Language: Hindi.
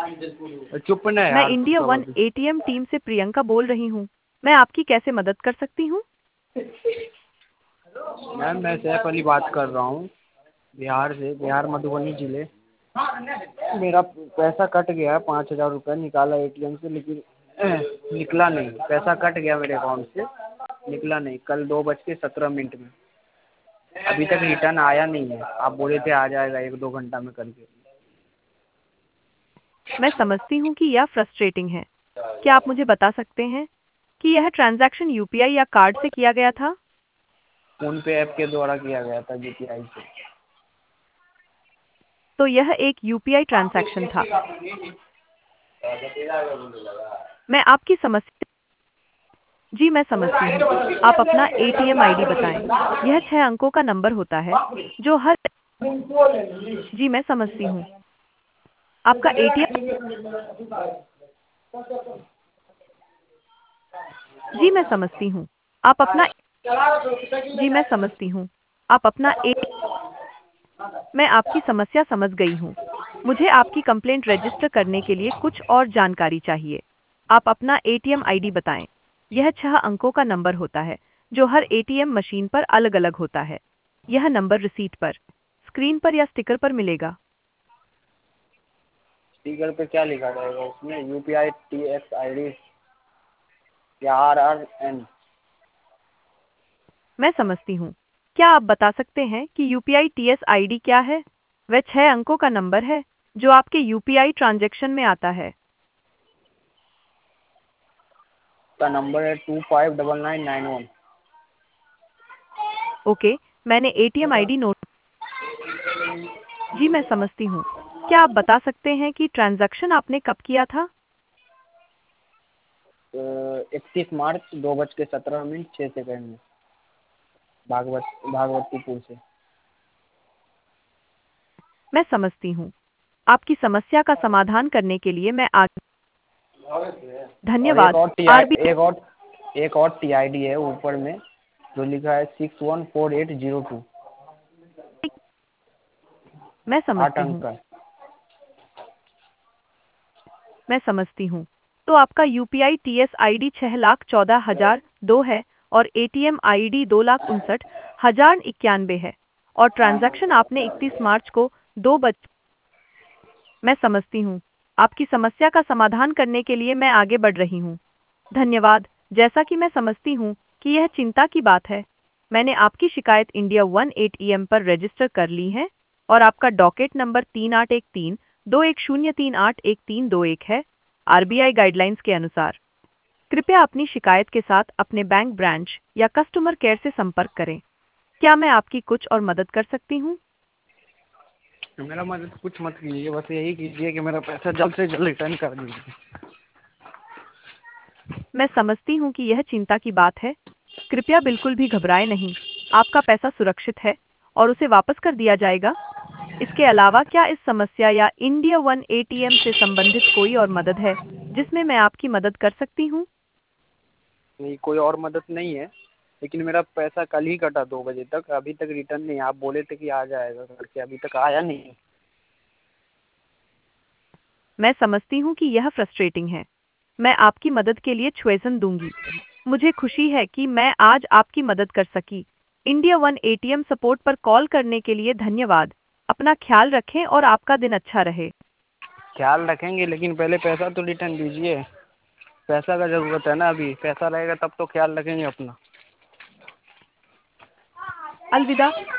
चुप ना मैं यार तू इंडिया सब वन अभी। एटीएम टीम से प्रियंका बोल रही हूँ। मैं आपकी कैसे मदद कर सकती हूँ? मैम मैं सैफ अली बात कर रहा हूँ, बिहार से, बिहार मधुबनी जिले। मेरा पैसा कट गया, 5,000 रुपये निकाला एटीएम से, लेकिन निकला नहीं। पैसा कट गया मेरे अकाउंट से, निकला नहीं। कल 2:17 में, अभी तक रिटर्न आया नहीं है। आप बोले थे आ जाएगा 1-2 घंटा में करके। मैं समझती हूँ कि यह फ्रस्ट्रेटिंग है। क्या आप मुझे बता सकते हैं कि यह ट्रांजैक्शन यूपीआई या कार्ड से किया गया था? फोन पे ऐप के द्वारा किया गया था, यूपीआई से। तो यह एक यूपीआई ट्रांजैक्शन था। मैं आपकी समस्या जी मैं समझती हूँ। आप अपना एटीएम आईडी बताएं। यह 6 अंकों का नंबर होता है जो हर जी मैं समझती हूँ। आपका एटीएम जी मैं समझती हूँ। आप अपना जी मैं समझती हूँ। आप अपना ए मैं आपकी समस्या समझ गई हूँ। मुझे आपकी कंप्लेंट रजिस्टर करने के लिए कुछ और जानकारी चाहिए। आप अपना एटीएम आईडी बताएं। यह 6 अंकों का नंबर होता है जो हर एटीएम मशीन पर अलग-अलग होता है। यह नंबर रिसीट पर, स्क्रीन पर या स्टिकर पर मिलेगा। स्पीकर पे क्या लिखा रहेगा उसमें? यूपीआई टीएक्स आईडी या RRN? मैं समझती हूँ। क्या आप बता सकते हैं कि यूपीआई टीएस आईडी क्या है? वह 6 अंकों का नंबर है जो आपके यूपीआई ट्रांजैक्शन में आता है। का नंबर है 259991। ओके, मैंने एटीएम आईडी नोट जी मैं समझती हूँ। क्या आप बता सकते हैं कि ट्रांजैक्शन आपने कब किया था? 31 मार्च 2:17 6 सेकंड में, भागवतीपुर से। मैं समझती हूँ। आपकी समस्या का समाधान करने के लिए मैं आज और एक धन्यवाद। और टी आई आरबी एक और TID है ऊपर में, जो लिखा है 614802। मैं 8 समझती अंक हूँ। का। मैं समझती हूँ। तो आपका यूपीआई टीएस आईडी 6,14,002 है और एटीएम आईडी 2,59,091 है और ट्रांजैक्शन आपने 31 मार्च को 2 बज मैं समझती हूँ। आपकी समस्या का समाधान करने के लिए मैं आगे बढ़ रही हूँ। धन्यवाद। जैसा कि मैं समझती हूँ कि यह चिंता की बात है, मैंने आपकी शिकायत इंडिया वन एटीएम पर रजिस्टर कर ली है और आपका डॉकेट नंबर 3813-210381321 है। आरबीआई गाइडलाइंस के अनुसार कृपया अपनी शिकायत के साथ अपने बैंक ब्रांच या कस्टमर केयर से संपर्क करें। क्या मैं आपकी कुछ और मदद कर सकती हूँ? मेरा मदद कुछ मत कीजिए, बस यही कीजिए कि मेरा पैसा जल्द से जल्द रिटर्न कर दीजिए। मैं समझती हूँ कि यह चिंता की बात है। कृपया बिल्कुल भी घबराएं नहीं। आपका पैसा सुरक्षित है और उसे वापस कर दिया जाएगा। इसके अलावा क्या इस समस्या या इंडिया वन एटीएम से संबंधित कोई और मदद है जिसमें मैं आपकी मदद कर सकती हूँ? नहीं, कोई और मदद नहीं है, लेकिन मेरा पैसा कल ही कटा 2 बजे तक, अभी तक रिटर्न नहीं। आप बोले थे कि आ जाएगा करके, अभी तक आया नहीं। मैं समझती हूँ कि यह फ्रस्ट्रेटिंग है। मैं आपकी मदद के लिए छुएसन दूंगी। मुझे खुशी है कि मैं आज आपकी मदद कर सकी। इंडिया वन एटीएम सपोर्ट पर कॉल करने के लिए धन्यवाद। अपना ख्याल रखें और आपका दिन अच्छा रहे। ख्याल रखेंगे, लेकिन पहले पैसा तो रिटर्न दीजिए। पैसा का ज़रूरत है ना, अभी पैसा रहेगा तब तो ख्याल रखेंगे अपना। अलविदा।